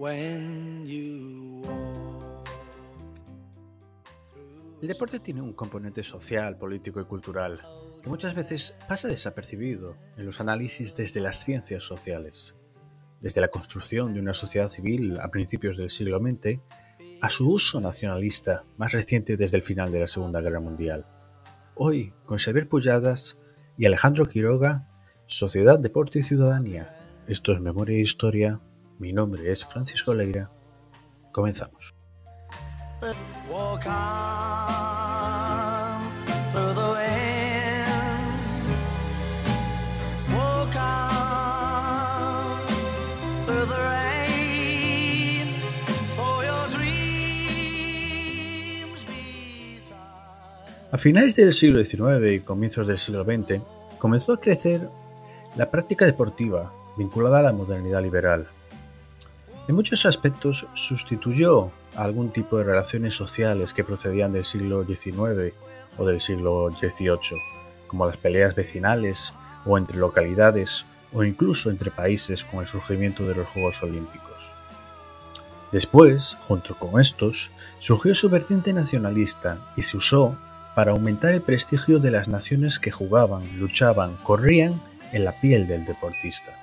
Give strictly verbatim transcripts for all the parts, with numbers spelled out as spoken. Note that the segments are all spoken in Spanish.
El deporte tiene un componente social, político y cultural que muchas veces pasa desapercibido en los análisis desde las ciencias sociales. Desde la construcción de una sociedad civil a principios del siglo veinte a su uso nacionalista más reciente desde el final de la Segunda Guerra Mundial. Hoy, con Xavier Pujadas y Alejandro Quiroga, Sociedad, Deporte y Ciudadanía. Esto es Memoria e Historia. Mi nombre es Francisco Leira. Comenzamos. Walk on through the wind. Walk on through the rain. For your dreams be tied. A finales del siglo diecinueve y comienzos del siglo veinte comenzó a crecer la práctica deportiva vinculada a la modernidad liberal. En muchos aspectos sustituyó a algún tipo de relaciones sociales que procedían del siglo diecinueve o del siglo dieciocho, como las peleas vecinales o entre localidades o incluso entre países con el surgimiento de los Juegos Olímpicos. Después, junto con estos, surgió su vertiente nacionalista y se usó para aumentar el prestigio de las naciones que jugaban, luchaban, corrían en la piel del deportista.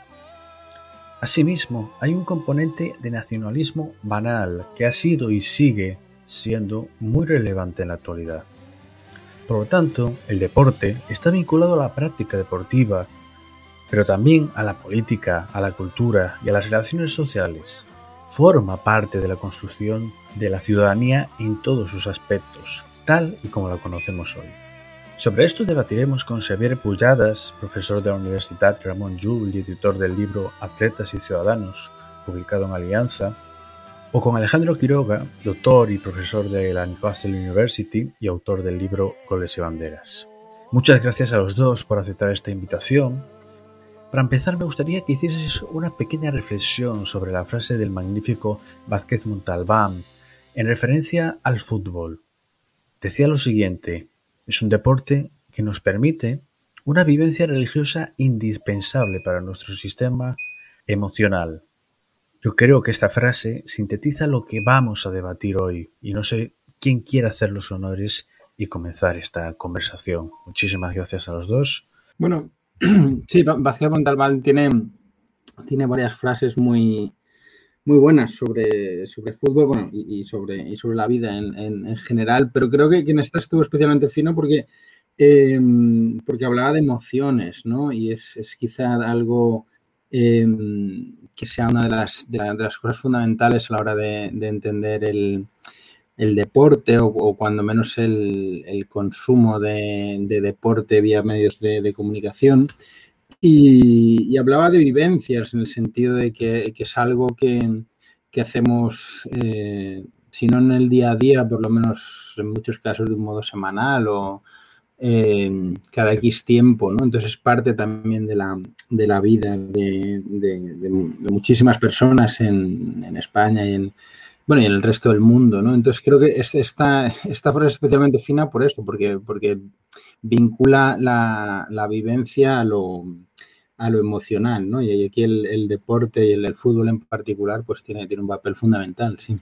Asimismo, hay un componente de nacionalismo banal que ha sido y sigue siendo muy relevante en la actualidad. Por lo tanto, el deporte está vinculado a la práctica deportiva, pero también a la política, a la cultura y a las relaciones sociales. Forma parte de la construcción de la ciudadanía en todos sus aspectos, tal y como la conocemos hoy. Sobre esto debatiremos con Xavier Pujadas, profesor de la Universitat Ramon Llull y editor del libro Atletas y Ciudadanos, publicado en Alianza, o con Alejandro Quiroga, doctor y profesor de la Newcastle University y autor del libro Goles y Banderas. Muchas gracias a los dos por aceptar esta invitación. Para empezar, me gustaría que hicieses una pequeña reflexión sobre la frase del magnífico Vázquez Montalbán en referencia al fútbol. Decía lo siguiente: es un deporte que nos permite una vivencia religiosa indispensable para nuestro sistema emocional. Yo creo que esta frase sintetiza lo que vamos a debatir hoy y no sé quién quiere hacer los honores y comenzar esta conversación. Muchísimas gracias a los dos. Bueno, sí, Vázquez Montalbán tiene, tiene varias frases muy, muy buenas sobre, sobre fútbol, bueno, y, y, sobre, y sobre la vida en, en, en general, pero creo que, que en esta estuvo especialmente fino porque, eh, porque hablaba de emociones, ¿no? Y es, es quizá algo eh, que sea una de las, de, la, de las cosas fundamentales a la hora de, de entender el, el deporte o, o cuando menos el, el consumo de, de deporte vía medios de, de comunicación. Y, y hablaba de vivencias en el sentido de que, que es algo que, que hacemos, eh, si no en el día a día, por lo menos en muchos casos de un modo semanal o eh, cada X tiempo, ¿no? Entonces es parte también de la, de la vida de, de, de, de muchísimas personas en, en España y en, bueno, y en el resto del mundo, ¿no? Entonces creo que esta, esta frase es especialmente fina por esto, porque, porque vincula la, la vivencia a lo, a lo emocional, ¿no? Y aquí el, el deporte y el, el fútbol en particular pues tiene, tiene un papel fundamental, sí.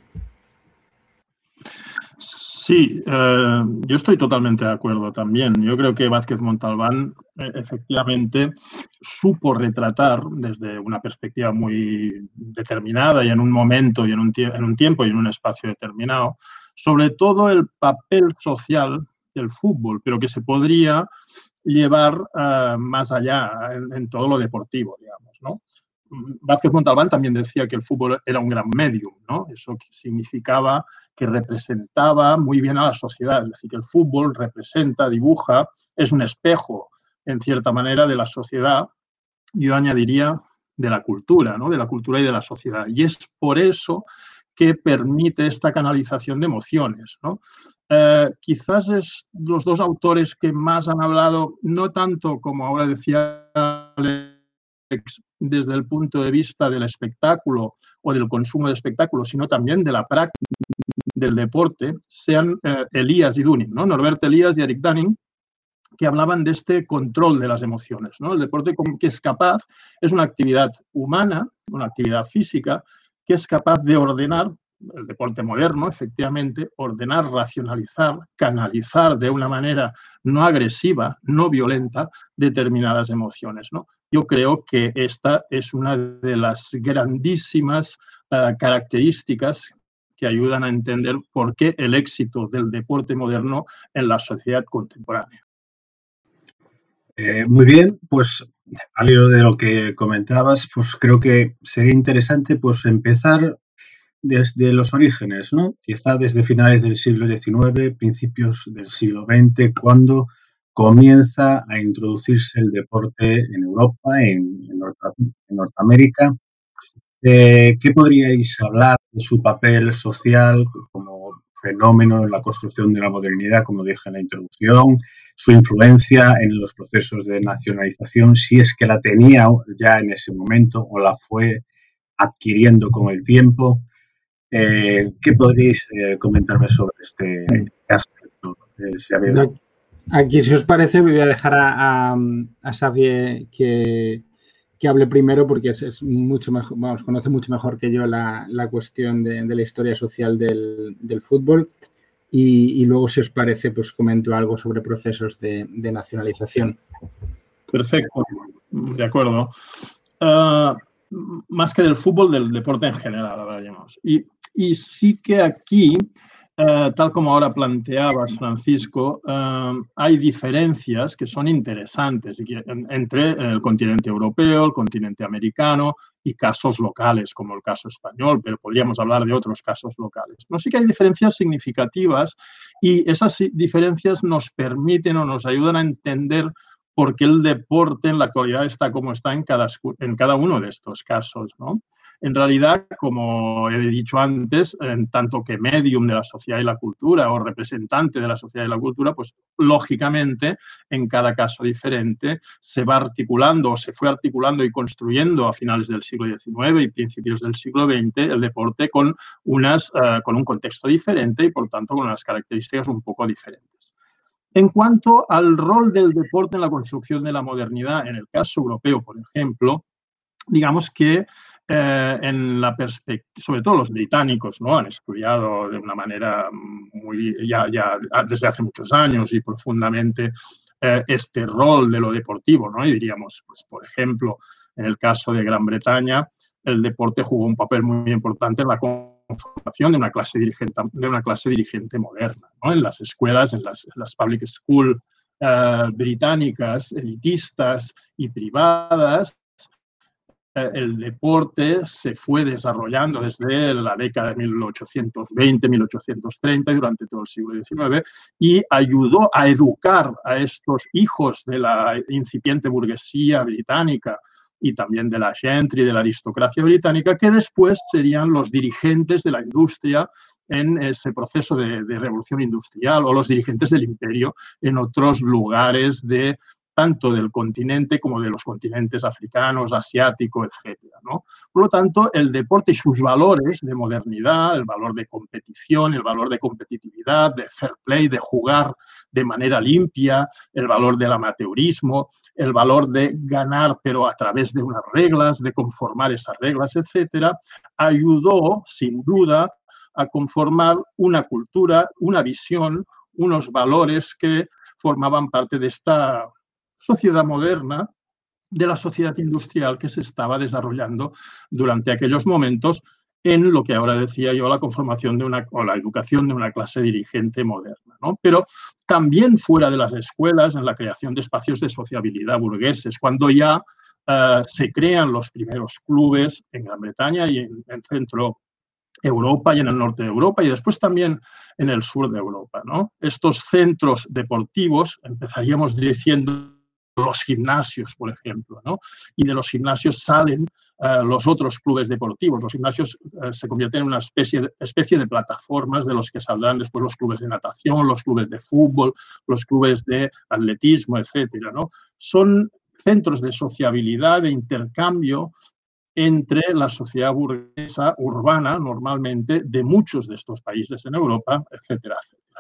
Sí, eh, yo estoy totalmente de acuerdo también. Yo creo que Vázquez Montalbán eh, efectivamente supo retratar desde una perspectiva muy determinada y en un momento y en un, en un tiempo y en un espacio determinado, sobre todo el papel social del fútbol, pero que se podría llevar uh, más allá en, en todo lo deportivo, digamos, ¿no? Vázquez Montalbán también decía que el fútbol era un gran medium, ¿no? Eso significaba que representaba muy bien a la sociedad, es decir, que el fútbol representa, dibuja, es un espejo, en cierta manera, de la sociedad, yo añadiría de la cultura, ¿no? De la cultura y de la sociedad. Y es por eso que permite esta canalización de emociones, ¿no? Eh, quizás es los dos autores que más han hablado, no tanto como ahora decía Alex, desde el punto de vista del espectáculo o del consumo de espectáculo, sino también de la práctica del deporte, sean eh, Elias y Dunning, ¿no? Norbert Elias y Eric Dunning, que hablaban de este control de las emociones, ¿no? El deporte que es capaz, es una actividad humana, una actividad física, que es capaz de ordenar, el deporte moderno, efectivamente, ordenar, racionalizar, canalizar de una manera no agresiva, no violenta, determinadas emociones, ¿no? Yo creo que esta es una de las grandísimas uh, características que ayudan a entender por qué el éxito del deporte moderno en la sociedad contemporánea. Eh, muy bien, pues al hilo de lo que comentabas, pues creo que sería interesante pues empezar desde los orígenes, ¿no? Quizá desde finales del siglo diecinueve, principios del siglo veinte, cuando comienza a introducirse el deporte en Europa, en, en, Norte, en Norteamérica. Eh, ¿Qué podríais hablar de su papel social como fenómeno en la construcción de la modernidad, como dije en la introducción, su influencia en los procesos de nacionalización, si es que la tenía ya en ese momento o la fue adquiriendo con el tiempo? Eh, ¿Qué podríais eh, comentarme sobre este aspecto? Eh, si había... no, aquí, si os parece, voy a dejar a, a, a Xavier que, que hable primero, porque es, es mucho mejor, vamos, conoce mucho mejor que yo la, la cuestión de, de la historia social del, del fútbol. Y, y luego, si os parece, pues comento algo sobre procesos de, de nacionalización. Perfecto, de acuerdo. Uh, más que del fútbol, del deporte en general, hablaríamos. Y, y sí que aquí, uh, tal como ahora planteabas, Francisco, uh, hay diferencias que son interesantes entre el continente europeo, el continente americano y casos locales, como el caso español, pero podríamos hablar de otros casos locales. No, sí que hay diferencias significativas y esas diferencias nos permiten o nos ayudan a entender por qué el deporte en la actualidad está como está en cada, en cada uno de estos casos, ¿no? En realidad, como he dicho antes, en tanto que medium de la sociedad y la cultura o representante de la sociedad y la cultura, pues lógicamente en cada caso diferente se va articulando o se fue articulando y construyendo a finales del siglo diecinueve y principios del siglo veinte el deporte con, unas, uh, con un contexto diferente y por tanto con unas características un poco diferentes. En cuanto al rol del deporte en la construcción de la modernidad, en el caso europeo, por ejemplo, digamos que eh, en la perspectiva, sobre todo los británicos, ¿no? Han estudiado de una manera muy, ya, ya desde hace muchos años y profundamente eh, este rol de lo deportivo, ¿no? Y diríamos, pues, por ejemplo, en el caso de Gran Bretaña, el deporte jugó un papel muy importante en la conformación de una clase dirigente, de una clase dirigente moderna, ¿no? En las escuelas, en las, en las public school uh, británicas, elitistas y privadas, uh, el deporte se fue desarrollando desde la década de mil ochocientos veinte, mil ochocientos treinta y durante todo el siglo diecinueve y ayudó a educar a estos hijos de la incipiente burguesía británica y también de la gentry, de la aristocracia británica, que después serían los dirigentes de la industria en ese proceso de, de revolución industrial o los dirigentes del imperio en otros lugares de tanto del continente como de los continentes africanos, asiático, etcétera, ¿no? Por lo tanto, el deporte y sus valores de modernidad, el valor de competición, el valor de competitividad, de fair play, de jugar de manera limpia, el valor del amateurismo, el valor de ganar pero a través de unas reglas, de conformar esas reglas, etcétera, ayudó sin duda a conformar una cultura, una visión, unos valores que formaban parte de esta sociedad moderna, de la sociedad industrial que se estaba desarrollando durante aquellos momentos en lo que ahora decía yo, la conformación de una, o la educación de una clase dirigente moderna, ¿no? Pero también fuera de las escuelas, en la creación de espacios de sociabilidad burgueses, cuando ya uh, se crean los primeros clubes en Gran Bretaña y en, en Centro Europa y en el norte de Europa y después también en el sur de Europa, ¿no? Estos centros deportivos, empezaríamos diciendo los gimnasios, por ejemplo, ¿no? Y de los gimnasios salen uh, los otros clubes deportivos. Los gimnasios uh, se convierten en una especie de, especie de plataformas de los que saldrán después los clubes de natación, los clubes de fútbol, los clubes de atletismo, etcétera, ¿no? Son centros de sociabilidad, de intercambio entre la sociedad burguesa urbana, normalmente, de muchos de estos países en Europa, etcétera, etcétera.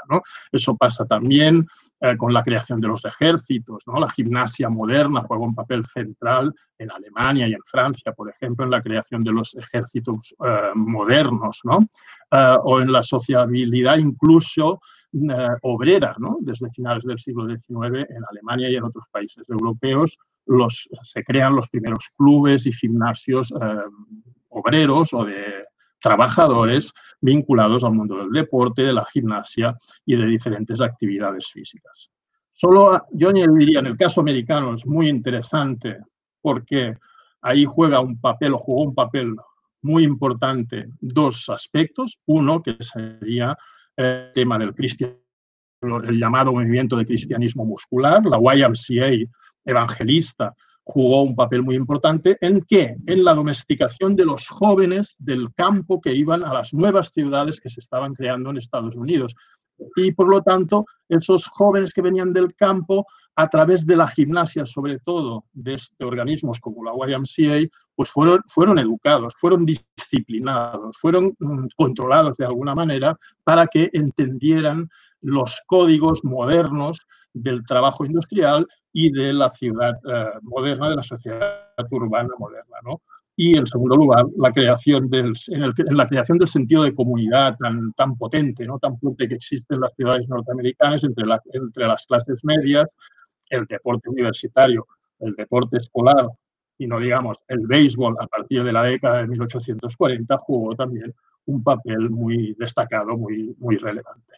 ¿no? Eso pasa también eh, con la creación de los ejércitos, ¿no? La gimnasia moderna juega un papel central en Alemania y en Francia, por ejemplo, en la creación de los ejércitos eh, modernos, ¿no? Eh, o en la sociabilidad incluso eh, obrera, ¿no? Desde finales del siglo diecinueve en Alemania y en otros países europeos los, se crean los primeros clubes y gimnasios eh, obreros o de trabajadores vinculados al mundo del deporte, de la gimnasia y de diferentes actividades físicas. Solo yo añadiría, en el caso americano es muy interesante porque ahí juega un papel o jugó un papel muy importante dos aspectos. Uno, que sería el tema del cristianismo, el llamado movimiento de cristianismo muscular, la Y M C A evangelista jugó un papel muy importante. ¿En qué? En la domesticación de los jóvenes del campo que iban a las nuevas ciudades que se estaban creando en Estados Unidos. Y, por lo tanto, esos jóvenes que venían del campo, a través de la gimnasia, sobre todo de, este organismos como la Y M C A, pues fueron, fueron educados, fueron disciplinados, fueron mm, controlados de alguna manera para que entendieran los códigos modernos del trabajo industrial y de la ciudad eh, moderna, de la sociedad urbana moderna, ¿no? Y, en segundo lugar, la creación del, en, el, en la creación del sentido de comunidad tan, tan potente, ¿no? Tan fuerte que existe en las ciudades norteamericanas entre, la, entre las clases medias, el deporte universitario, el deporte escolar y, no digamos, el béisbol a partir de la década de mil ochocientos cuarenta jugó también un papel muy destacado, muy, muy relevante.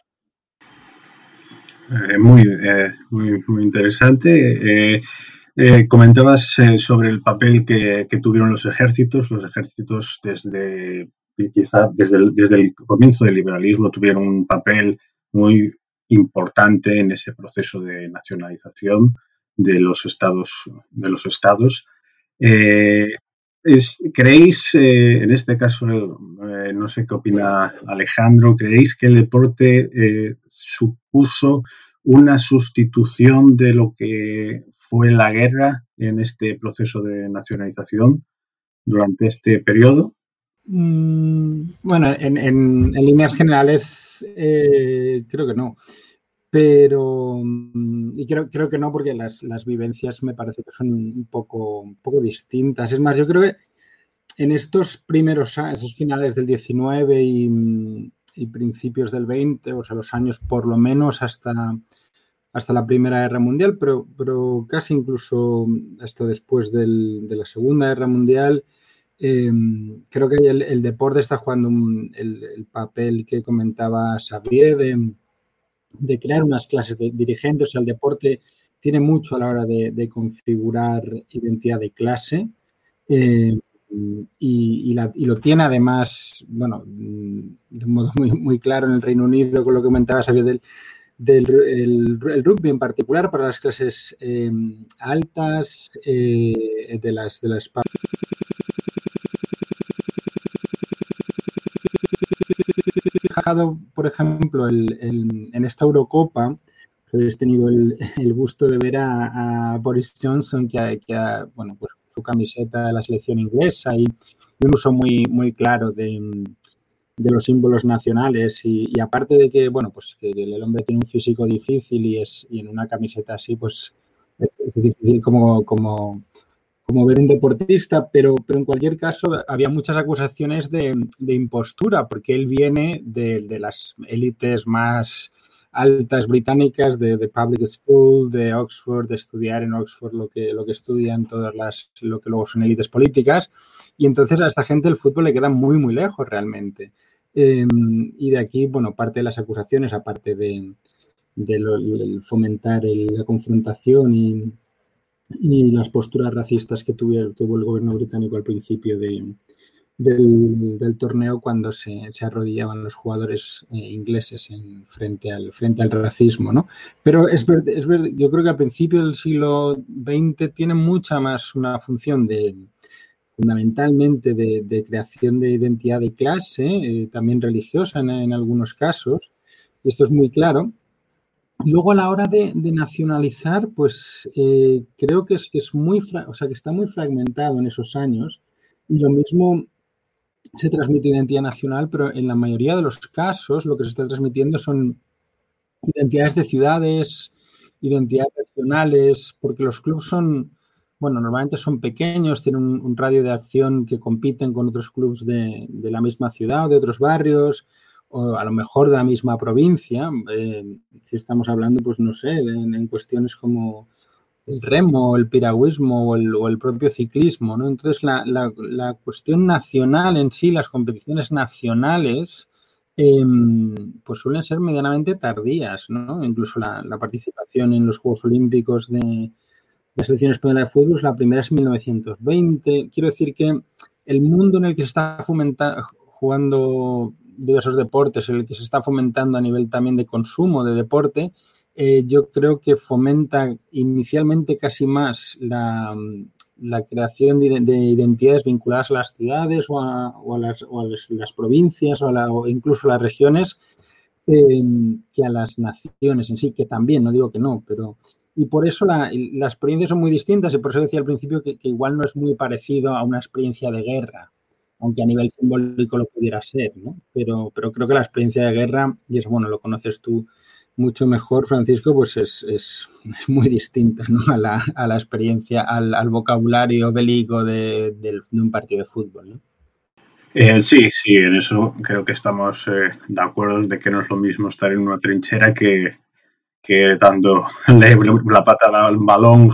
Eh, muy, eh, muy, muy interesante. Eh, eh, comentabas eh, sobre el papel que, que tuvieron los ejércitos. Los ejércitos desde quizá desde el, desde el comienzo del liberalismo tuvieron un papel muy importante en ese proceso de nacionalización de los estados. De los estados. Eh, Es, ¿Creéis, eh, en este caso, eh, no sé qué opina Alejandro, creéis que el deporte eh, supuso una sustitución de lo que fue la guerra en este proceso de nacionalización durante este periodo? Mm, bueno, en, en, en líneas generales eh, creo que no. Pero, y creo, creo que no, porque las, las vivencias me parece que son un poco, un poco distintas. Es más, yo creo que en estos primeros años, esos finales del diecinueve y, y principios del veinte, o sea, los años por lo menos hasta, hasta la Primera Guerra Mundial, pero, pero casi incluso hasta después del, de la Segunda Guerra Mundial, eh, creo que el, el deporte está jugando un, el, el papel que comentaba Xavier de de crear unas clases de dirigentes. O sea, el deporte tiene mucho a la hora de, de configurar identidad de clase eh, y, y, la, y lo tiene además, bueno, de un modo muy, muy claro en el Reino Unido, con lo que comentaba Xavier del, del el, el rugby en particular para las clases eh, altas eh, de las de las por ejemplo, el, el, en esta Eurocopa habéis tenido el, el gusto de ver a, a Boris Johnson, que ha, que ha, bueno, pues su camiseta de la selección inglesa y un uso muy, muy claro de, de los símbolos nacionales y, y aparte de que, bueno, pues que el hombre tiene un físico difícil y es y en una camiseta así, pues es difícil como, como como ver un deportista, pero, pero en cualquier caso había muchas acusaciones de, de impostura, porque él viene de, de las élites más altas británicas, de, de public school, de Oxford, de estudiar en Oxford lo que, lo que estudian todas las, lo que luego son élites políticas, y entonces a esta gente el fútbol le queda muy, muy lejos realmente. Eh, y de aquí, bueno, parte de las acusaciones, aparte de, de lo, el fomentar el, la confrontación y y las posturas racistas que tuvo, tuvo el gobierno británico al principio de, del, del torneo cuando se, se arrodillaban los jugadores eh, ingleses en, frente, al, frente al racismo, ¿no? Pero es verdad, es verdad, yo creo que al principio del siglo veinte tiene mucha más una función de fundamentalmente de, de creación de identidad de clase, eh, también religiosa en, en algunos casos, y esto es muy claro. Luego a la hora de, de nacionalizar, pues eh, creo que es, que es muy, o sea, que está muy fragmentado en esos años y lo mismo se transmite identidad nacional, pero en la mayoría de los casos lo que se está transmitiendo son identidades de ciudades, identidades regionales, porque los clubes son, bueno, normalmente son pequeños, tienen un, un radio de acción que compiten con otros clubes de, de la misma ciudad o de otros barrios, o a lo mejor de la misma provincia. Eh, si estamos hablando, pues no sé, en, en cuestiones como el remo, el piragüismo o el, o el propio ciclismo, ¿no? Entonces, la, la, la cuestión nacional en sí, las competiciones nacionales, eh, pues suelen ser medianamente tardías, ¿no? Incluso la, la participación en los Juegos Olímpicos de la selección española de fútbol, la primera es en mil novecientos veinte. Quiero decir que el mundo en el que se está fomentando, jugando diversos deportes, en el que se está fomentando a nivel también de consumo de deporte, eh, yo creo que fomenta inicialmente casi más la, la creación de, de identidades vinculadas a las ciudades o a, o a, las, o a las, las, provincias o, a la, o incluso a las regiones eh, que a las naciones en sí, que también, no digo que no, pero... Y por eso la, las experiencias son muy distintas y por eso decía al principio que, que igual no es muy parecido a una experiencia de guerra, aunque a nivel simbólico lo pudiera ser, ¿no? Pero, pero creo que la experiencia de guerra, y eso, bueno, lo conoces tú mucho mejor, Francisco, pues es, es, es muy distinta, ¿no? A la, a la experiencia, al, al vocabulario bélico de, de, de un partido de fútbol, ¿no? Eh, sí, sí, en eso creo que estamos eh, de acuerdo de que no es lo mismo estar en una trinchera que, que dando la patada al balón.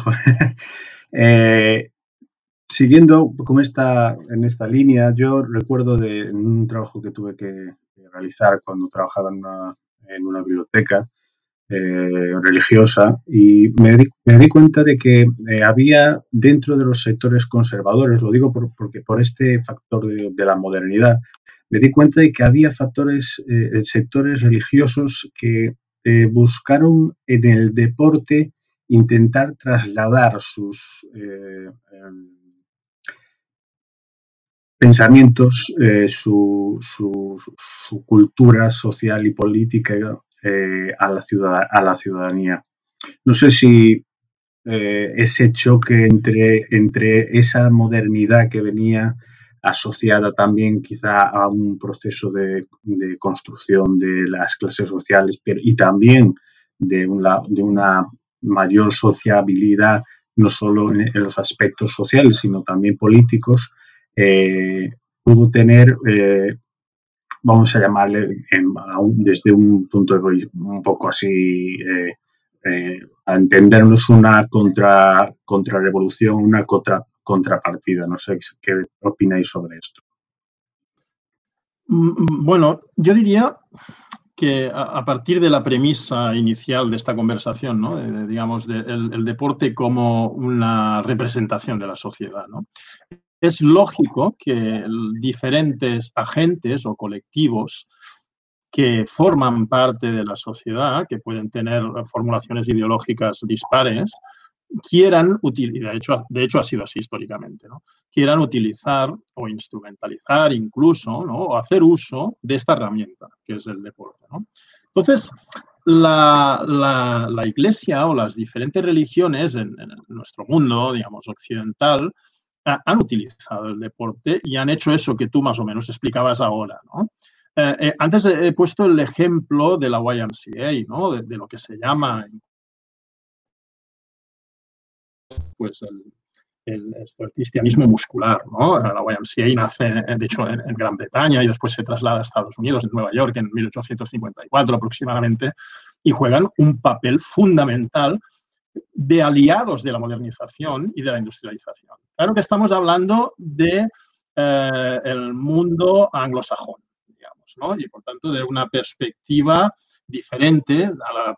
eh, siguiendo con esta, en esta línea, yo recuerdo de un trabajo que tuve que realizar cuando trabajaba en una, en una biblioteca eh, religiosa y me di, me di, cuenta de que eh, había dentro de los sectores conservadores, lo digo por, porque por este factor de, de la modernidad, me di cuenta de que había factores, eh, sectores religiosos que eh, buscaron en el deporte intentar trasladar sus eh, eh, pensamientos, eh, su, su, su cultura social y política eh, a, la ciudad, a la ciudadanía. No sé si eh, ese choque entre, entre esa modernidad que venía asociada también quizá a un proceso de, de construcción de las clases sociales pero, y también de una, de una mayor sociabilidad no solo en, en los aspectos sociales sino también políticos, eh, pudo tener eh, vamos a llamarle en, desde un punto de vista un poco así eh, eh, a entendernos una contra contrarrevolución, una contra, contrapartida. No sé qué opináis sobre esto. Bueno, yo diría que a, a partir de la premisa inicial de esta conversación, ¿no? de, de, digamos, de, el, el deporte como una representación de la sociedad, ¿no? Es lógico que diferentes agentes o colectivos que forman parte de la sociedad, que pueden tener formulaciones ideológicas dispares, quieran utilizar, de hecho, de hecho ha sido así históricamente, ¿no? Quieran utilizar o instrumentalizar incluso, ¿no? O hacer uso de esta herramienta que es el deporte, ¿no? Entonces, la, la, la Iglesia o las diferentes religiones en, en nuestro mundo, digamos, occidental, han utilizado el deporte y han hecho eso que tú más o menos explicabas ahora, ¿no? Eh, eh, antes he puesto el ejemplo de la Y M C A, ¿no? De, de lo que se llama pues el, el, el cristianismo muscular, ¿no? La Y M C A nace, de hecho, en, en Gran Bretaña y después se traslada a Estados Unidos, en Nueva York, en mil ochocientos cincuenta y cuatro aproximadamente, y juegan un papel fundamental de aliados de la modernización y de la industrialización. Claro que estamos hablando de eh, el mundo anglosajón, digamos, ¿no? Y por tanto de una perspectiva diferente a la...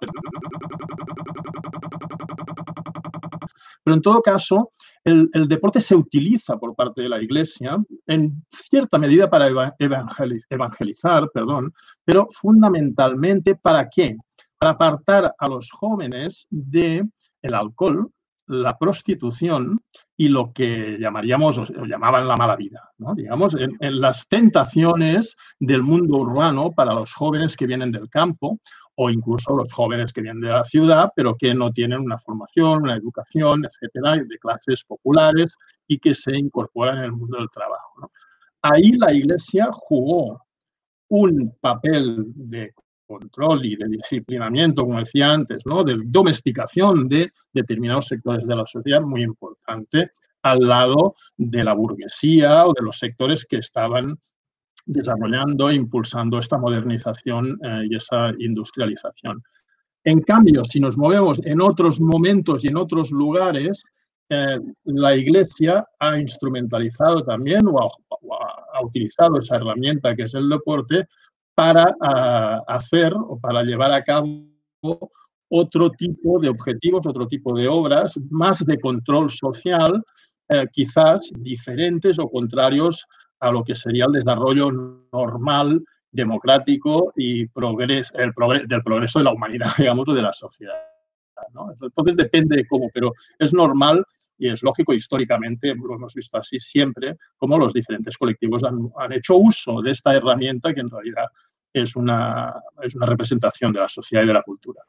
Pero en todo caso, el, el deporte se utiliza por parte de la Iglesia en cierta medida para evangeliz evangelizar, perdón, pero fundamentalmente ¿para qué? Para apartar a los jóvenes de el alcohol, la prostitución y lo que llamaríamos, o llamaban la mala vida, ¿no? Digamos, en, en las tentaciones del mundo urbano para los jóvenes que vienen del campo o incluso los jóvenes que vienen de la ciudad, pero que no tienen una formación, una educación, etcétera, de clases populares y que se incorporan en el mundo del trabajo, ¿no? Ahí la Iglesia jugó un papel de control y de disciplinamiento, como decía antes, ¿no? De domesticación de determinados sectores de la sociedad muy importante, al lado de la burguesía o de los sectores que estaban desarrollando e impulsando esta modernización eh, y esa industrialización. En cambio, si nos movemos en otros momentos y en otros lugares, eh, la Iglesia ha instrumentalizado también o ha, o ha utilizado esa herramienta que es el deporte para uh, hacer o para llevar a cabo otro tipo de objetivos, otro tipo de obras, más de control social, eh, quizás diferentes o contrarios a lo que sería el desarrollo normal, democrático y progres, el progres, del progreso de la humanidad, digamos, o de la sociedad, ¿no? Entonces depende de cómo, pero es normal y es lógico, históricamente lo hemos visto así siempre, como los diferentes colectivos han, han hecho uso de esta herramienta que en realidad es una, es una representación de la sociedad y de la cultura.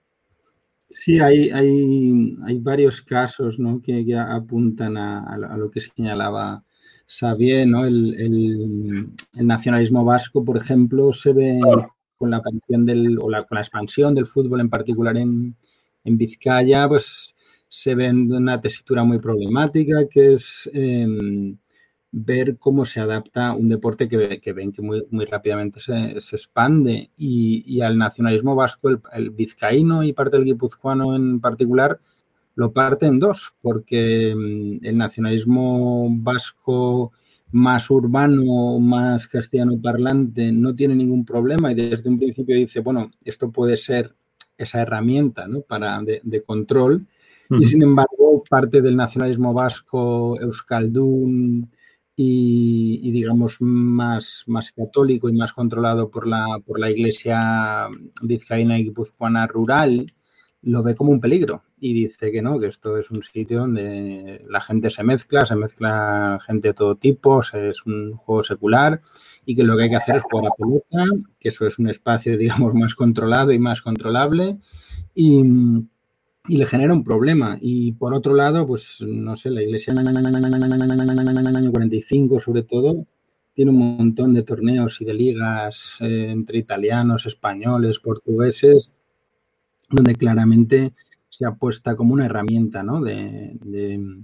Sí, hay, hay, hay varios casos, ¿no? que, que apuntan a, a lo que señalaba Xavier, ¿no? El, el, el nacionalismo vasco, por ejemplo, se ve claro. con la aparición del, o la, con la expansión del fútbol, en particular en, en Vizcaya, pues se ve en una tesitura muy problemática, que es eh, ver cómo se adapta un deporte que, que ven que muy, muy rápidamente se, se expande y, y al nacionalismo vasco, el, el vizcaíno y parte del guipuzcoano en particular, lo parte en dos, porque el nacionalismo vasco más urbano, más castellano parlante, no tiene ningún problema y desde un principio dice, bueno, esto puede ser esa herramienta, ¿no? para de, de control. Uh-huh. Y sin embargo, parte del nacionalismo vasco, euskaldun y, y digamos, más, más católico y más controlado por la, por la iglesia vizcaína y guipuzcoana rural, lo ve como un peligro y dice que no, que esto es un sitio donde la gente se mezcla, se mezcla gente de todo tipo, es un juego secular y que lo que hay que hacer es jugar a pelota, que eso es un espacio, digamos, más controlado y más controlable y, y le genera un problema. Y por otro lado, pues, no sé, la iglesia en el año cuarenta y cinco, sobre todo, tiene un montón de torneos y de ligas eh, entre italianos, españoles, portugueses, donde claramente se apuesta como una herramienta, ¿no? de, de,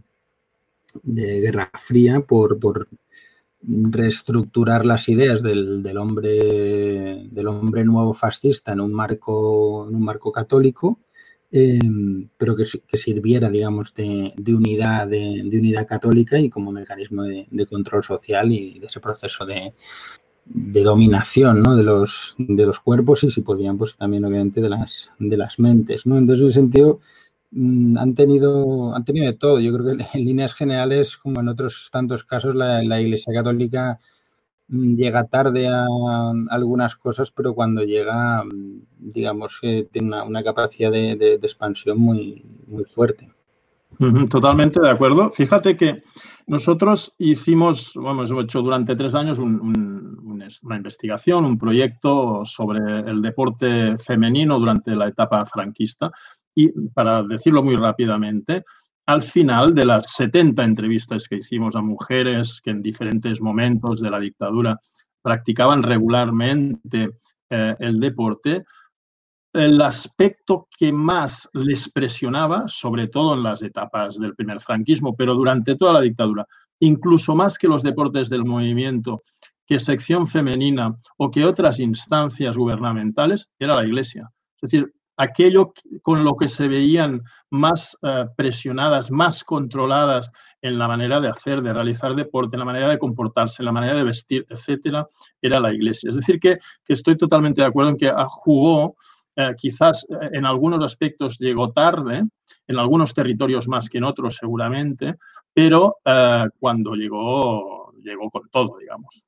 de guerra fría por, por reestructurar las ideas del, del hombre del hombre nuevo fascista en un marco en un marco católico, eh, pero que, que sirviera, digamos, de, de unidad de, de unidad católica y como mecanismo de, de control social y de ese proceso de de dominación, ¿no? de los de los cuerpos y si podían pues también obviamente de las de las mentes, ¿no? Entonces en ese sentido mmm, han tenido han tenido de todo. Yo creo que en líneas generales, como en otros tantos casos, la, la Iglesia Católica mmm, llega tarde a, a algunas cosas, pero cuando llega, digamos que tiene una, una capacidad de, de, de expansión muy muy fuerte. Totalmente de acuerdo. Fíjate que nosotros hicimos, bueno, hemos hecho durante tres años un, un, una investigación, un proyecto sobre el deporte femenino durante la etapa franquista y, para decirlo muy rápidamente, al final de las setenta entrevistas que hicimos a mujeres que en diferentes momentos de la dictadura practicaban regularmente eh, el deporte, el aspecto que más les presionaba, sobre todo en las etapas del primer franquismo, pero durante toda la dictadura, incluso más que los deportes del movimiento, que sección femenina o que otras instancias gubernamentales, era la Iglesia. Es decir, aquello con lo que se veían más uh, presionadas, más controladas en la manera de hacer, de realizar deporte, en la manera de comportarse, en la manera de vestir, etcétera, era la Iglesia. Es decir, que, que estoy totalmente de acuerdo en que jugó Eh, quizás en algunos aspectos llegó tarde, en algunos territorios más que en otros seguramente, pero eh, cuando llegó, llegó con todo, digamos.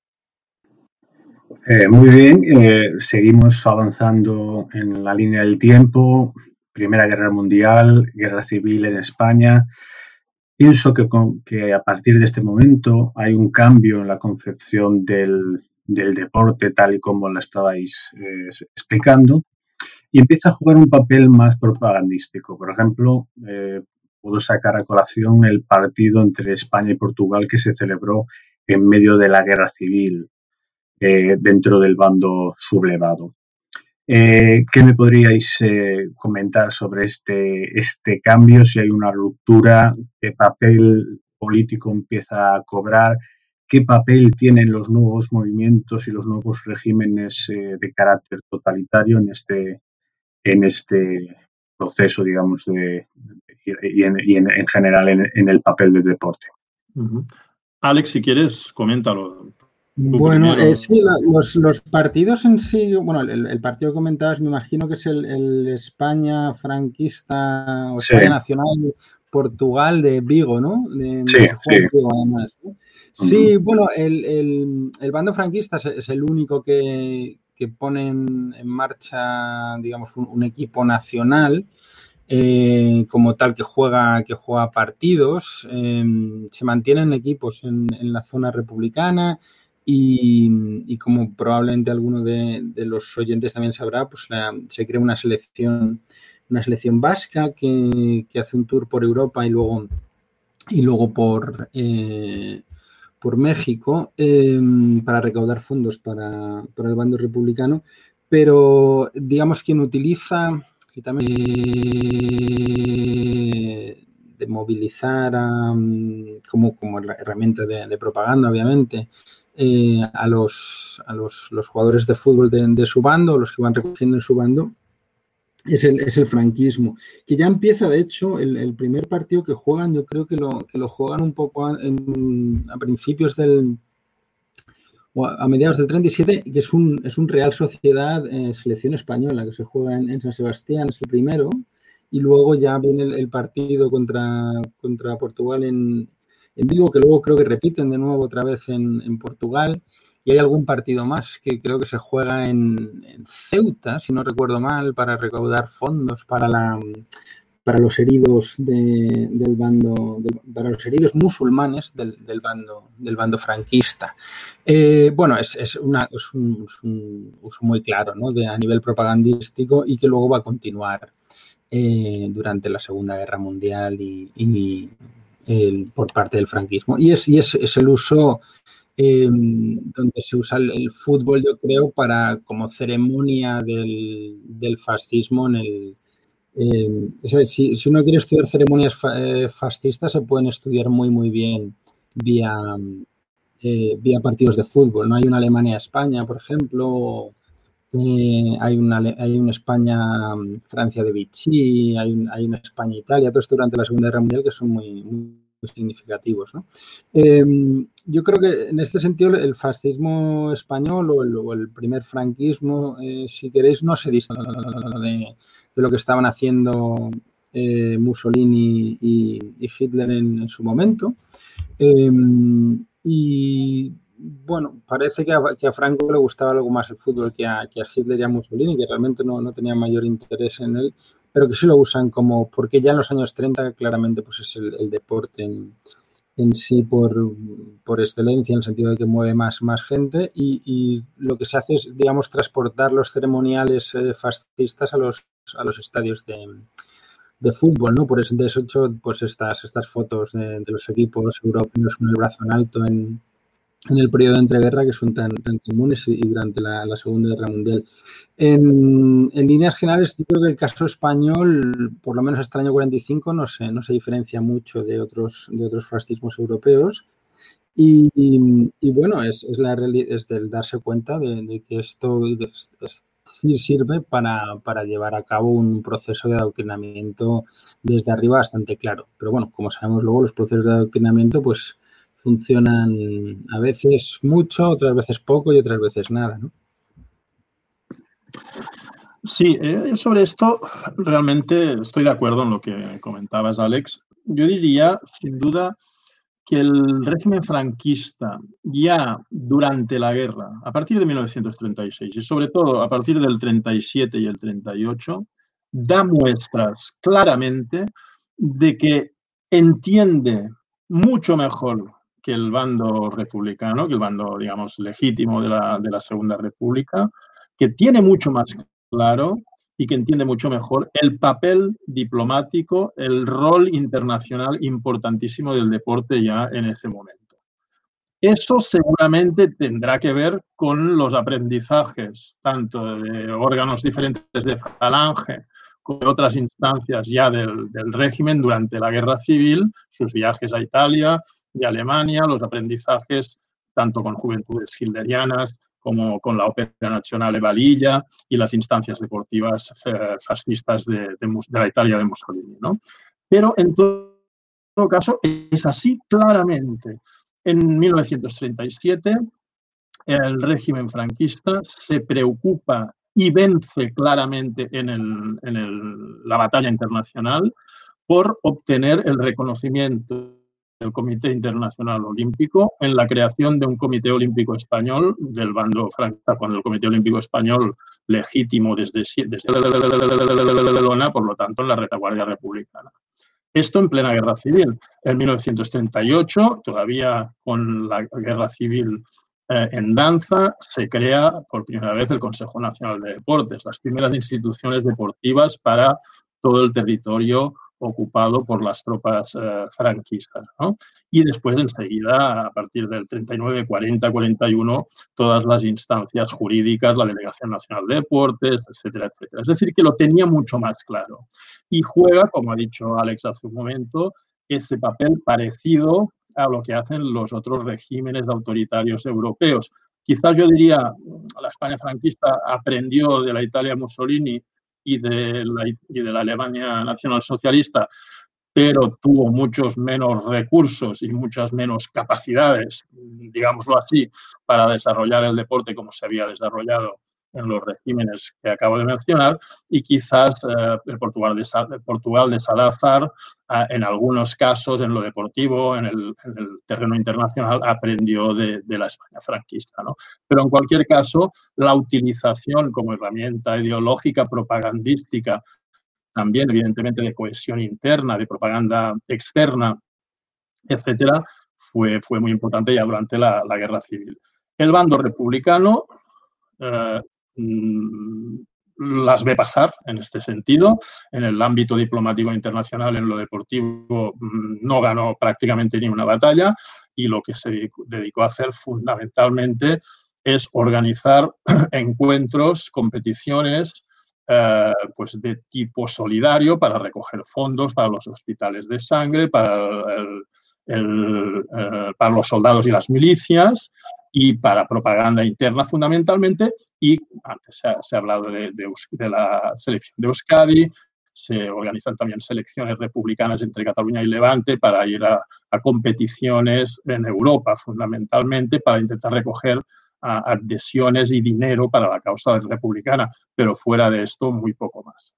Eh, muy bien, eh, seguimos avanzando en la línea del tiempo. Primera Guerra Mundial, Guerra Civil en España. Pienso que, con, que a partir de este momento hay un cambio en la concepción del, del deporte tal y como la estabais eh, explicando. Y empieza a jugar un papel más propagandístico. Por ejemplo, eh, puedo sacar a colación el partido entre España y Portugal que se celebró en medio de la guerra civil eh, dentro del bando sublevado. Eh, ¿qué me podríais eh, comentar sobre este, este cambio? Si hay una ruptura, ¿qué papel político empieza a cobrar? ¿Qué papel tienen los nuevos movimientos y los nuevos regímenes eh, de carácter totalitario en este, en este proceso, digamos, de, y, en, y en, en general en, en el papel del deporte? Uh-huh. Alex, si quieres, coméntalo. Bueno, eh, sí, la, los, los partidos en sí, bueno, el, el partido que comentabas me imagino que es el, el España franquista o España sí. Nacional Portugal de Vigo, ¿no? De, sí, se juega sí. en Vigo, además, ¿no? Sí, uh-huh. Bueno, el, el, el bando franquista es, es el único que, que pone en, en marcha, digamos, un, un equipo nacional. Eh, como tal que juega que juega partidos, eh, se mantienen equipos en, en la zona republicana y, y como probablemente alguno de, de los oyentes también sabrá, pues la, se crea una selección una selección vasca que, que hace un tour por Europa y luego y luego por eh, por México eh, para recaudar fondos para, para el bando republicano, pero digamos quien utiliza y también de, de movilizar a, como, como herramienta de, de propaganda, obviamente, eh, a, los, a los, los jugadores de fútbol de, de su bando, los que van recogiendo en su bando, es el, es el franquismo, que ya empieza, de hecho, el, el primer partido que juegan, yo creo que lo, que lo juegan un poco a, en, a principios del, o a, a mediados del treinta y siete, que es un, es un Real Sociedad eh, selección española, que se juega en, en San Sebastián, es el primero, y luego ya viene el, el partido contra, contra Portugal en, en Vigo, que luego creo que repiten de nuevo otra vez en, en Portugal. Y hay algún partido más que creo que se juega en, en Ceuta, si no recuerdo mal, para recaudar fondos para la para los heridos de, del bando, del, para los heridos musulmanes del, del bando del bando franquista. Eh, bueno, es, es, una, es, un, es un uso muy claro, ¿no? De, a nivel propagandístico y que luego va a continuar eh, durante la Segunda Guerra Mundial y, y el, por parte del franquismo. Y es, y es, es el uso Eh, donde se usa el, el fútbol, yo creo, para como ceremonia del, del fascismo en el eh, o sea, si, si uno quiere estudiar ceremonias fa, eh, fascistas, se pueden estudiar muy muy bien vía eh, vía partidos de fútbol, ¿no? Hay una Alemania-España, por ejemplo, eh, hay una hay una España-Francia de Vichy, hay, un, hay una España-Italia, todo esto durante la Segunda Guerra Mundial que son muy, muy significativos, ¿no? Eh, yo creo que en este sentido el fascismo español o el, o el primer franquismo, eh, si queréis, no se distingue de, de lo que estaban haciendo eh, Mussolini y, y Hitler en, en su momento. Eh, y bueno, parece que a, que a Franco le gustaba algo más el fútbol que a, que a Hitler y a Mussolini, que realmente no, no tenía mayor interés en él, pero que sí lo usan como, porque ya en los años treinta claramente pues es el, el deporte en, en sí por, por excelencia, en el sentido de que mueve más, más gente y, y lo que se hace es, digamos, transportar los ceremoniales eh, fascistas a los, a los estadios de, de fútbol, ¿no? Por eso, de hecho, pues estas, estas fotos de, de los equipos europeos con el brazo en alto en, en el periodo de entreguerra que son tan, tan comunes y, y durante la, la Segunda Guerra Mundial. En, en líneas generales, yo creo que el caso español, por lo menos hasta el año cuarenta y cinco, no se, no se diferencia mucho de otros, de otros fascismos europeos. Y, y, y bueno, es, es, la, es del darse cuenta de, de que esto es, es, sí sirve para, para llevar a cabo un proceso de adoctrinamiento desde arriba bastante claro. Pero bueno, como sabemos luego, los procesos de adoctrinamiento pues funcionan a veces mucho, otras veces poco y otras veces nada, ¿no? Sí, eh, sobre esto realmente estoy de acuerdo en lo que comentabas, Alex. Yo diría, sin duda, que el régimen franquista ya durante la guerra, a partir de mil novecientos treinta y seis y sobre todo a partir del treinta y siete y el treinta y ocho, da muestras claramente de que entiende mucho mejor que el bando republicano, que el bando, digamos, legítimo de la, de la Segunda República, que tiene mucho más claro y que entiende mucho mejor el papel diplomático, el rol internacional importantísimo del deporte ya en ese momento. Eso seguramente tendrá que ver con los aprendizajes, tanto de órganos diferentes de Falange como de otras instancias ya del, del régimen durante la Guerra Civil, sus viajes a Italia y Alemania, los aprendizajes tanto con juventudes hilderianas como con la Ópera Nazionale Valilla y las instancias deportivas eh, fascistas de, de, de la Italia de Mussolini, ¿no? Pero en todo caso es así claramente. En mil novecientos treinta y siete, el régimen franquista se preocupa y vence claramente en, el, en el, la batalla internacional por obtener el reconocimiento del Comité Internacional Olímpico en la creación de un Comité Olímpico Español del bando franquista, cuando el Comité Olímpico Español legítimo desde, desde Barcelona, por lo tanto en la retaguardia republicana. Esto en plena Guerra Civil. En mil novecientos treinta y ocho, todavía con la Guerra Civil eh, en danza, se crea por primera vez el Consejo Nacional de Deportes, las primeras instituciones deportivas para todo el territorio ocupado por las tropas eh, franquistas, ¿no? Y después, enseguida, a partir del treinta y nueve, cuarenta, cuarenta y uno, todas las instancias jurídicas, la Delegación Nacional de Deportes, etcétera, etcétera. Es decir, que lo tenía mucho más claro. Y juega, como ha dicho Alex hace un momento, ese papel parecido a lo que hacen los otros regímenes autoritarios europeos. Quizás yo diría, la España franquista aprendió de la Italia Mussolini y de la, y de la Alemania nacionalsocialista, pero tuvo muchos menos recursos y muchas menos capacidades, digámoslo así, para desarrollar el deporte como se había desarrollado en los regímenes que acabo de mencionar, y quizás eh, el, Portugal de, el Portugal de Salazar, eh, en algunos casos, en lo deportivo, en el, en el terreno internacional, aprendió de, de la España franquista, ¿no? Pero en cualquier caso, la utilización como herramienta ideológica, propagandística, también evidentemente de cohesión interna, de propaganda externa, etcétera, fue, fue muy importante ya durante la, la Guerra Civil. El bando republicano eh, las ve pasar en este sentido. En el ámbito diplomático internacional, en lo deportivo, no ganó prácticamente ni una batalla, y lo que se dedicó a hacer fundamentalmente es organizar encuentros, competiciones, eh, pues de tipo solidario para recoger fondos para los hospitales de sangre, para, el, el, eh, para los soldados y las milicias, y para propaganda interna fundamentalmente. Y antes se ha, se ha hablado de, de, de la selección de Euskadi, se organizan también selecciones republicanas entre Cataluña y Levante para ir a, a competiciones en Europa, fundamentalmente para intentar recoger a, adhesiones y dinero para la causa republicana, pero fuera de esto muy poco más.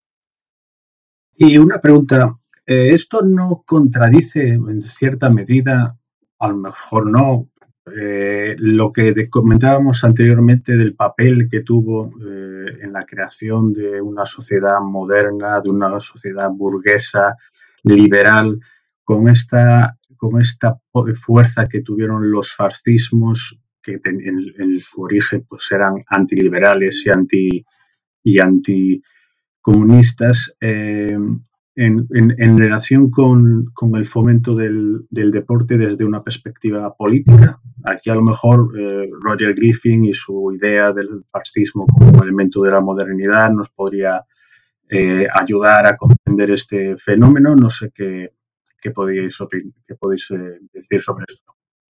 Y una pregunta, eh, ¿esto no contradice en cierta medida, a lo mejor no, eh, lo que comentábamos anteriormente del papel que tuvo eh, en la creación de una sociedad moderna, de una sociedad burguesa, liberal, con esta, con esta fuerza que tuvieron los fascismos, que en, en su origen pues eran antiliberales y anti y anticomunistas, eh, en, en, en relación con, con el fomento del, del deporte desde una perspectiva política. Aquí a lo mejor eh, Roger Griffin y su idea del fascismo como elemento de la modernidad nos podría eh, ayudar a comprender este fenómeno. No sé qué, qué podéis, qué podéis eh, decir sobre esto.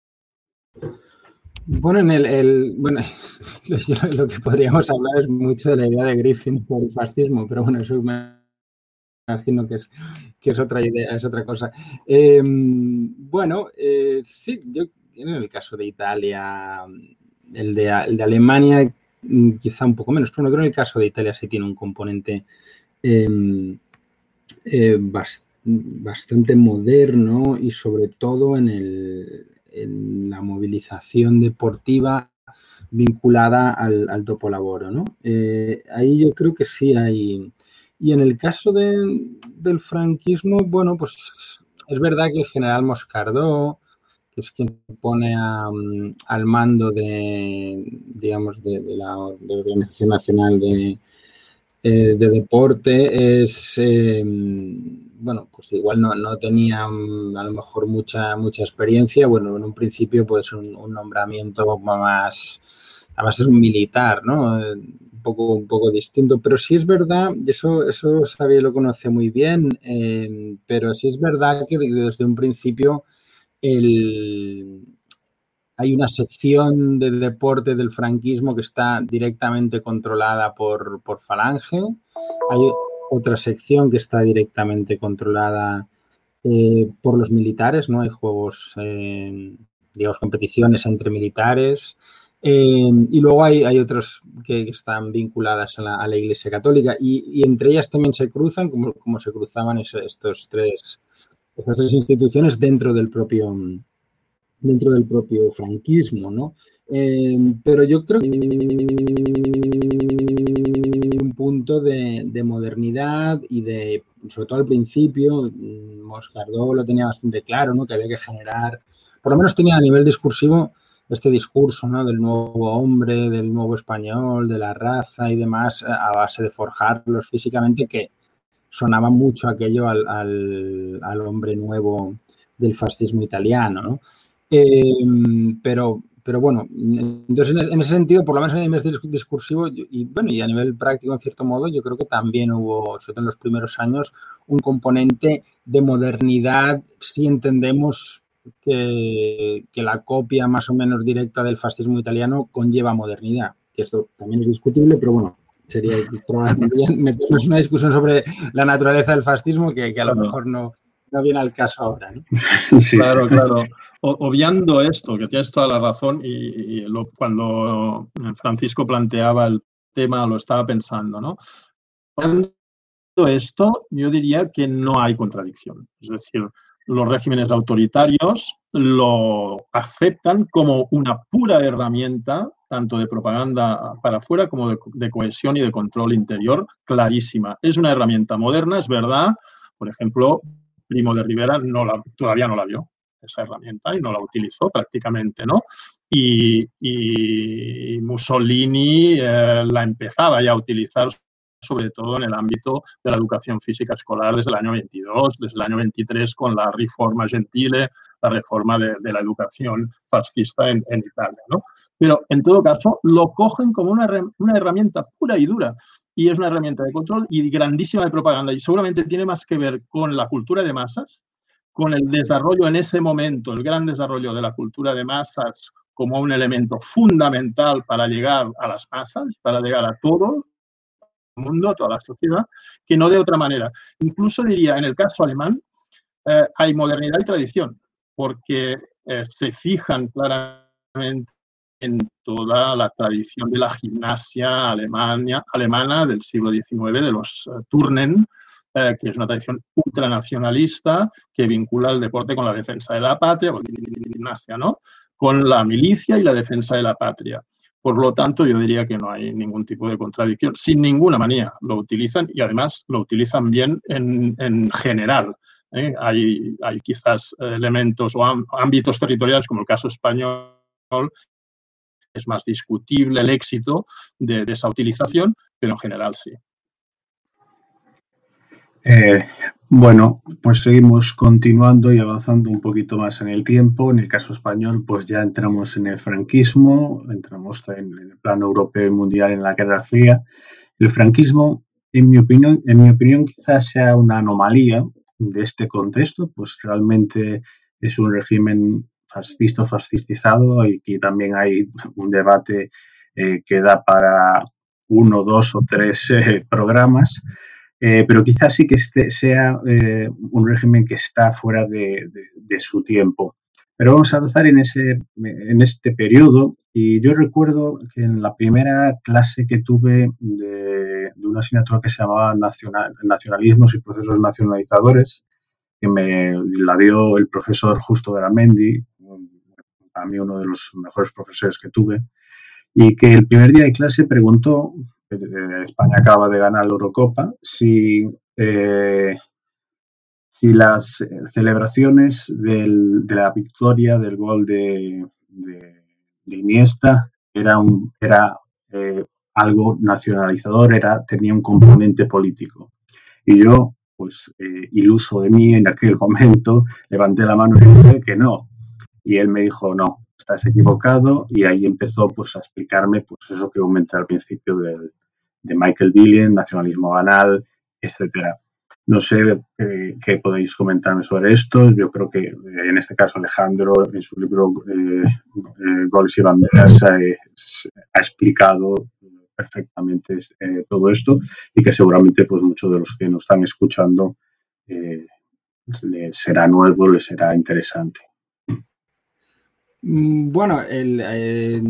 Bueno, en el, el bueno, lo que podríamos hablar es mucho de la idea de Griffin por el fascismo, pero bueno, eso me imagino que es, que es otra idea, es otra cosa. Eh, bueno, eh, sí, yo en el caso de Italia, el de, el de Alemania quizá un poco menos, pero no creo que en el caso de Italia sí tiene un componente eh, eh, bast, bastante moderno, y sobre todo en el en la movilización deportiva vinculada al, al dopolavoro, ¿no? Eh, ahí yo creo que sí hay. Y en el caso de, del franquismo, bueno, pues es verdad que el general Moscardó, que es quien pone a, al mando de, digamos, de, de, la, de la Organización Nacional de, eh, de deporte es, eh, bueno, pues igual no, no tenía um, a lo mejor mucha, mucha experiencia. Bueno, en un principio pues un, un nombramiento más, además es un militar, ¿no? Eh, un poco, un poco distinto, pero sí es verdad, y eso, eso Xavier lo conoce muy bien, eh, pero sí es verdad que desde un principio el, hay una sección de deporte del franquismo que está directamente controlada por, por Falange. Hay otra sección que está directamente controlada eh, por los militares, ¿no? Hay juegos, eh, digamos, competiciones entre militares. Eh, y luego hay, hay otras que están vinculadas a la, a la Iglesia Católica y, y, entre ellas también se cruzan, como, como se cruzaban eso, estos tres, estas tres instituciones dentro del propio dentro del propio franquismo, ¿no? Eh, pero yo creo que un punto de, de modernidad y de, sobre todo al principio, Moscardó lo tenía bastante claro, ¿no? Que había que generar, por lo menos tenía a nivel discursivo este discurso, ¿no? Del nuevo hombre, del nuevo español, de la raza y demás, a base de forjarlos físicamente, que sonaba mucho aquello al, al, al hombre nuevo del fascismo italiano, ¿no? Eh, pero, pero bueno, entonces en, en ese sentido, por lo menos a nivel discursivo y, bueno, y a nivel práctico, en cierto modo, yo creo que también hubo, sobre todo en los primeros años, un componente de modernidad, si entendemos que, que la copia más o menos directa del fascismo italiano conlleva modernidad, que esto también es discutible, pero bueno, sería probablemente meternos en una discusión sobre la naturaleza del fascismo que, que a lo claro. mejor no, no viene al caso ahora, ¿no? Sí. Claro, claro. O, obviando esto, que tienes toda la razón, y, y lo, cuando Francisco planteaba el tema lo estaba pensando, ¿no? Obviando esto, yo diría que no hay contradicción. Es decir, los regímenes autoritarios lo aceptan como una pura herramienta, tanto de propaganda para afuera como de, de cohesión y de control interior, clarísima. Es una herramienta moderna, es verdad. Por ejemplo, Primo de Rivera no la, todavía no la vio, esa herramienta, y no la utilizó prácticamente, ¿no? Y, y Mussolini eh, la empezaba ya a utilizar, sobre todo en el ámbito de la educación física escolar desde el año veintidós, desde el año veintitrés con la Riforma Gentile, la reforma de, de la educación fascista en, en Italia, ¿no? Pero, en todo caso, lo cogen como una, una herramienta pura y dura, y es una herramienta de control y grandísima de propaganda, y seguramente tiene más que ver con la cultura de masas, con el desarrollo en ese momento, el gran desarrollo de la cultura de masas como un elemento fundamental para llegar a las masas, para llegar a todo el mundo, a toda la sociedad, que no de otra manera. Incluso diría, en el caso alemán, eh, hay modernidad y tradición, porque eh, se fijan claramente en toda la tradición de la gimnasia alemania, alemana del siglo diecinueve, de los uh, Turnen, eh, que es una tradición ultranacionalista que vincula el deporte con la defensa de la patria, con la gimnasia, ¿no? Con la milicia y la defensa de la patria. Por lo tanto, yo diría que no hay ningún tipo de contradicción. Sin ninguna manía lo utilizan, y además lo utilizan bien en, en general. ¿eh? Hay, hay quizás elementos o ámbitos territoriales, como el caso español, es más discutible el éxito de, de esa utilización, pero en general sí. Eh, bueno, pues seguimos continuando y avanzando un poquito más en el tiempo. En el caso español, pues ya entramos en el franquismo, entramos en el plano europeo y mundial en la Guerra Fría. El franquismo, en mi opinión, en mi opinión, quizás sea una anomalía de este contexto, pues realmente es un régimen fascista, fascistizado, y aquí también hay un debate eh, que da para uno, dos o tres eh, programas. Eh, pero quizás sí que este sea eh, un régimen que está fuera de, de, de su tiempo. Pero vamos a avanzar en, ese, en este periodo, y yo recuerdo que en la primera clase que tuve de, de una asignatura que se llamaba Nacional, Nacionalismos y Procesos Nacionalizadores, que me la dio el profesor Justo Garamendi, para mí uno de los mejores profesores que tuve, y que el primer día de clase preguntó, España acaba de ganar la Eurocopa, si, eh, si las celebraciones del, de la victoria del gol de, de, de Iniesta era, un, era eh, algo nacionalizador era, tenía un componente político. Y yo, pues, eh, iluso de mí en aquel momento, levanté la mano y dije que no. Y él me dijo, no, estás equivocado. Y ahí empezó, pues, a explicarme, pues, eso que comenté al principio del, de Michael Billion, nacionalismo banal, etcétera. No sé eh, qué podéis comentarme sobre esto. Yo creo que eh, en este caso Alejandro, en su libro eh, eh, Goles y Banderas, eh, ha explicado perfectamente eh, todo esto y que seguramente pues muchos de los que nos están escuchando eh, les será nuevo, les será interesante. Bueno, el, eh,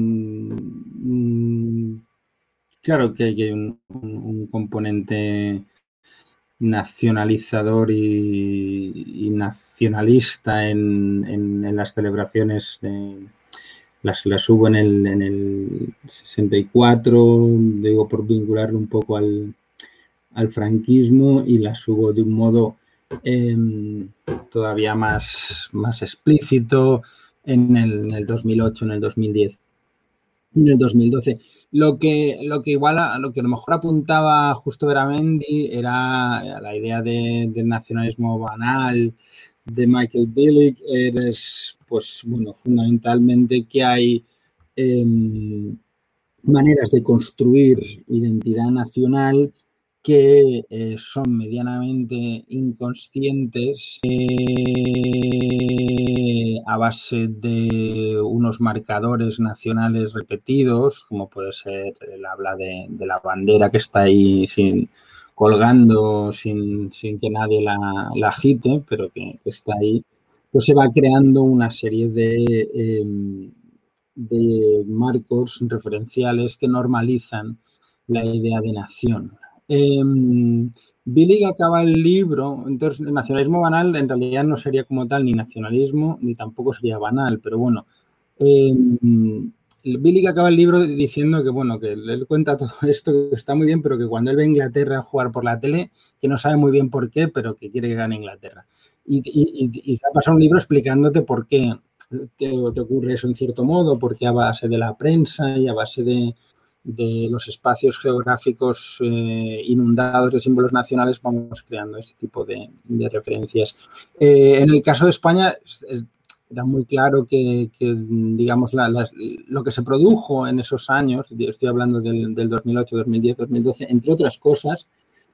claro que hay un, un componente nacionalizador y, y nacionalista en, en, en las celebraciones. De, las, las hubo en el, en el sesenta y cuatro, digo, por vincularlo un poco al, al franquismo, y las hubo de un modo eh, todavía más, más explícito en el, en el dos mil ocho, en el dos mil diez, en el dos mil doce. Lo que, lo que igual a lo que a lo mejor apuntaba justo Beramendi era la idea de, del nacionalismo banal de Michael Billig. Es, pues, bueno, fundamentalmente que hay eh, maneras de construir identidad nacional que eh, son medianamente inconscientes eh, a base de unos marcadores nacionales repetidos, como puede ser el habla de, de la bandera que está ahí sin, colgando sin, sin que nadie la, la agite, pero que, que está ahí. Pues se va creando una serie de, eh, de marcos referenciales que normalizan la idea de nación. Eh, Billig acaba el libro, entonces el nacionalismo banal en realidad no sería como tal ni nacionalismo ni tampoco sería banal, pero bueno, eh, Billig acaba el libro diciendo que bueno, que él cuenta todo esto, que está muy bien, pero que cuando él ve a Inglaterra a jugar por la tele, que no sabe muy bien por qué, pero que quiere que gane Inglaterra. Y, y, y se ha pasado un libro explicándote por qué te, te ocurre eso en cierto modo, porque a base de la prensa y a base de de los espacios geográficos eh, inundados de símbolos nacionales vamos creando este tipo de, de referencias. Eh, en el caso de España era muy claro que, que digamos, la, la, lo que se produjo en esos años, estoy hablando del, del dos mil ocho, dos mil diez, dos mil doce, entre otras cosas,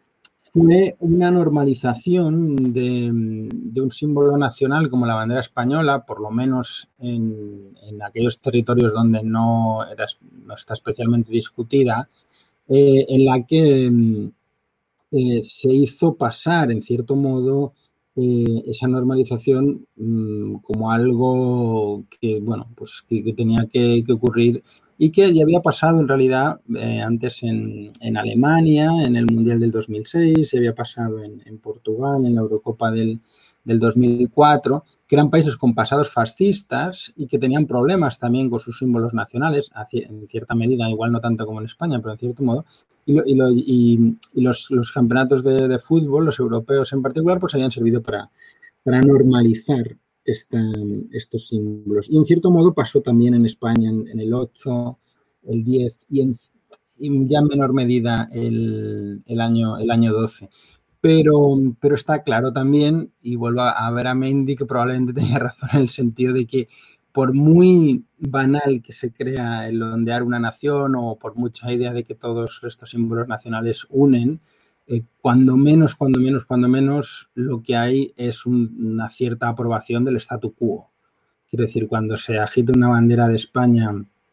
fue una normalización de, de un símbolo nacional como la bandera española, por lo menos en, en aquellos territorios donde no, era, no está especialmente discutida, eh, en la que eh, se hizo pasar, en cierto modo, eh, esa normalización mmm, como algo que, bueno, pues que, que tenía que, que ocurrir y que ya había pasado en realidad eh, antes en, en Alemania, en el Mundial del dos mil seis, se había pasado en, en Portugal, en la Eurocopa del, del dos mil cuatro, que eran países con pasados fascistas y que tenían problemas también con sus símbolos nacionales, en cierta medida, igual no tanto como en España, pero en cierto modo, y, lo, y, lo, y, y los, los campeonatos de, de fútbol, los europeos en particular, pues habían servido para, para normalizar Esta, estos símbolos. Y en cierto modo pasó también en España en, en el ocho, el diez y, en, y ya en menor medida el, el, año, el año doce. Pero, pero está claro también, y vuelvo a ver a Mendy, que probablemente tenía razón en el sentido de que por muy banal que se crea el ondear una nación o por mucha idea de que todos estos símbolos nacionales unen, Eh, cuando menos, cuando menos, cuando menos, lo que hay es un, una cierta aprobación del statu quo. Quiero decir, cuando se agita una bandera de España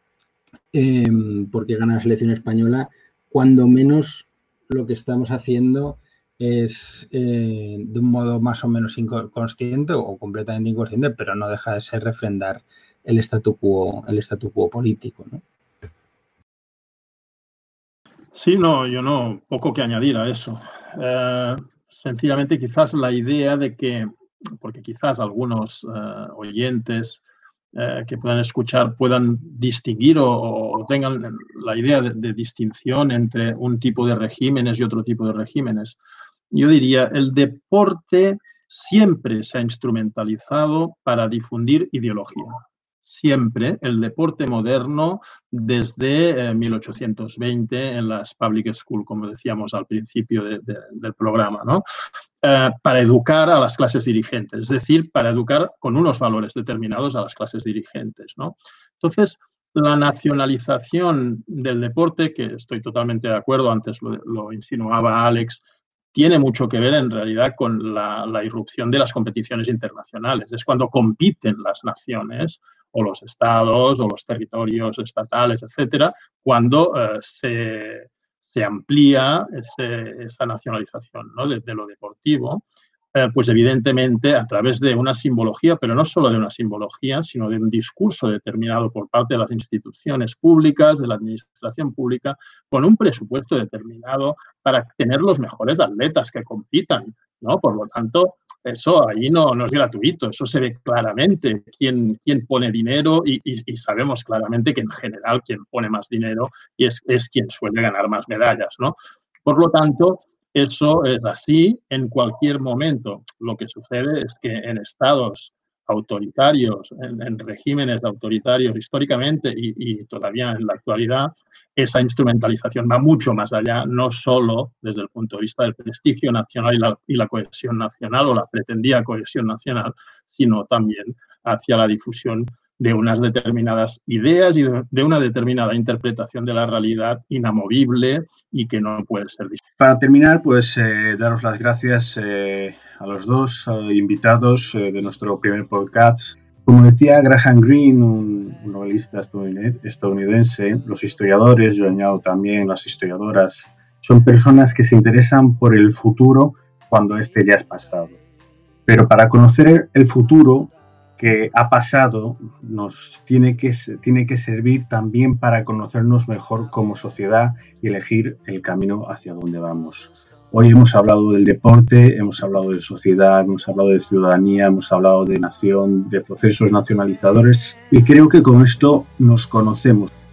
eh, porque gana la selección española, cuando menos lo que estamos haciendo es eh, de un modo más o menos inconsciente o completamente inconsciente, pero no deja de ser refrendar el statu quo, el statu quo político, ¿no? Sí, no, yo no, poco que añadir a eso. Eh, sencillamente quizás la idea de que, porque quizás algunos eh, oyentes eh, que puedan escuchar puedan distinguir o, o tengan la idea de, de distinción entre un tipo de regímenes y otro tipo de regímenes. Yo diría, el deporte siempre se ha instrumentalizado para difundir ideología. siempre el deporte moderno desde eh, mil ochocientos veinte en las public school, como decíamos al principio de, de, del programa, ¿no? Eh, para educar a las clases dirigentes, es decir, para educar con unos valores determinados a las clases dirigentes, ¿no? Entonces, la nacionalización del deporte, que estoy totalmente de acuerdo, antes lo, lo insinuaba Alex, tiene mucho que ver en realidad con la, la irrupción de las competiciones internacionales. Es cuando compiten las naciones o los estados o los territorios estatales, etcétera, cuando eh, se, se amplía ese, esa nacionalización, ¿no? de, de lo deportivo. Eh, pues evidentemente a través de una simbología, pero no solo de una simbología, sino de un discurso determinado por parte de las instituciones públicas, de la administración pública, con un presupuesto determinado para tener los mejores atletas que compitan, ¿no? Por lo tanto, eso ahí no, no es gratuito, eso se ve claramente quién, quién pone dinero y, y, y sabemos claramente que en general quien pone más dinero y es, es quien suele ganar más medallas, ¿no? Por lo tanto, eso es así en cualquier momento. Lo que sucede es que en estados autoritarios, en, en regímenes autoritarios históricamente y, y todavía en la actualidad, esa instrumentalización va mucho más allá, no solo desde el punto de vista del prestigio nacional y la, y la cohesión nacional o la pretendida cohesión nacional, sino también hacia la difusión de unas determinadas ideas y de una determinada interpretación de la realidad inamovible y que no puede ser discutida. Para terminar, pues eh, daros las gracias eh, a los dos eh, invitados eh, de nuestro primer podcast. Como decía Graham Greene, un, un novelista estadounidense, los historiadores, yo añado también las historiadoras, son personas que se interesan por el futuro cuando este ya es pasado. Pero para conocer el futuro que ha pasado nos tiene que, tiene que servir también para conocernos mejor como sociedad y elegir el camino hacia donde vamos. Hoy hemos hablado del deporte, hemos hablado de sociedad, hemos hablado de ciudadanía, hemos hablado de nación, de procesos nacionalizadores y creo que con esto nos conocemos.